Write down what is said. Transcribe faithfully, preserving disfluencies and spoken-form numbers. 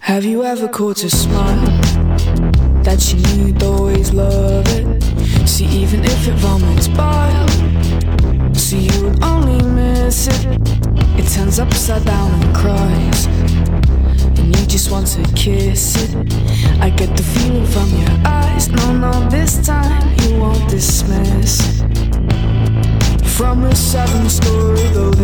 Have you ever caught a smile that you knew you'd always love it? See, even if it vomits bile, so you would only miss it. It turns upside down and cries, and you just want to kiss it. I get the feeling from your eyes. No, no, this time you won't dismiss. From a seven-story building